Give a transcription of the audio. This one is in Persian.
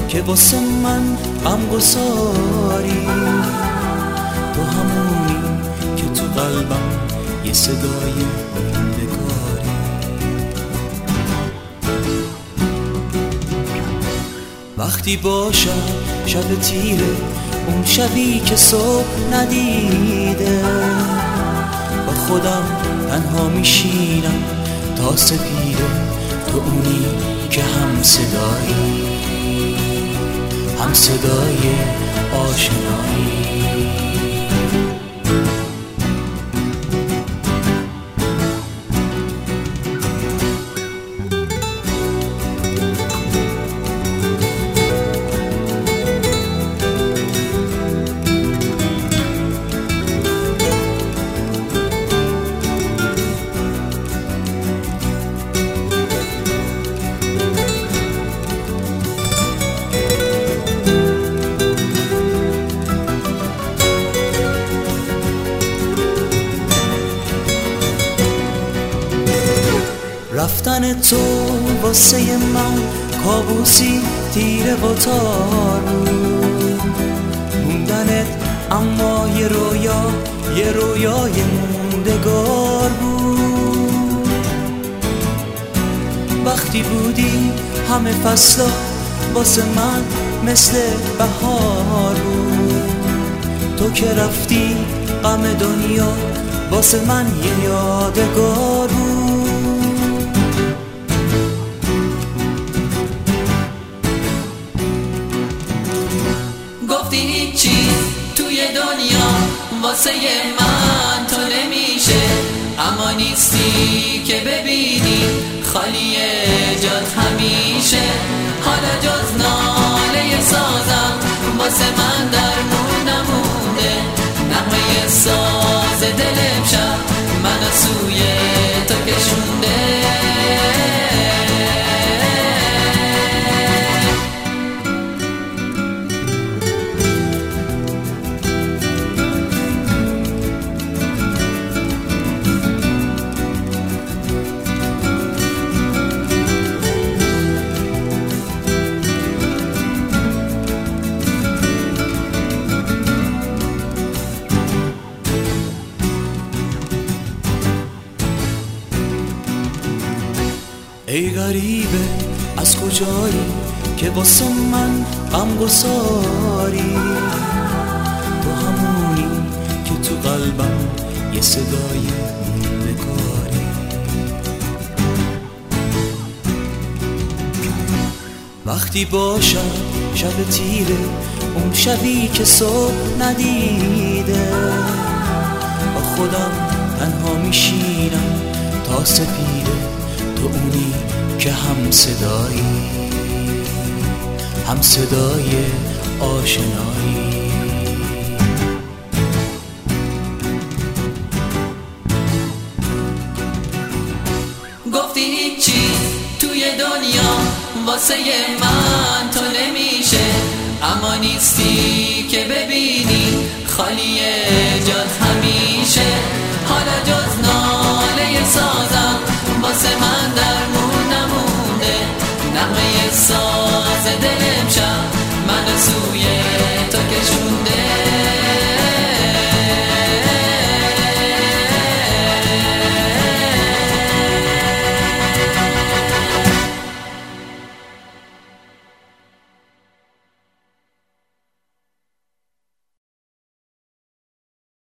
که واسه من غمگساری، تو همونی که تو قلبم یه صدای موندگاری. وقتی باشم شب تیره، اون شبی که صبح ندیده، با خودم تنها میشینم تا سپیده، تو اونی که هم صدای آشنایی. رفتن تو واسه من کابوسی تیره و تارو، موندنت اما یه رویای موندگار بود. وقتی بودی همه فصلا واسه من مثل بهار بود، تو که رفتی غم دنیا واسه من یه یادگار بود. گفتی هیچی توی دنیا واسه من تو نمیشه، اما نیستی که ببینی خالی جات همیشه. حالا جز ناله سازم واسه من درمون نمونده، نغمه ساز دل امشب منو سوی تو کشونده. ای غریبه از کجایی که واسه من غمگساری، تو همونی که تو قلبم یه صدای موندگاری. وقتی باشم شب تیره، اون شبی که صبح ندیده، با خودم تنها میشینم تا سپیده، تو اونی که هم صدای آشنایی. گفتی هیچی توی دنیا واسه من تو نمیشه، اما نیستی که ببینی خالی جات همیشه. حالا جز ناله سازم واسه من درمون نمونده، نغمه ساز دل امشب منو سوی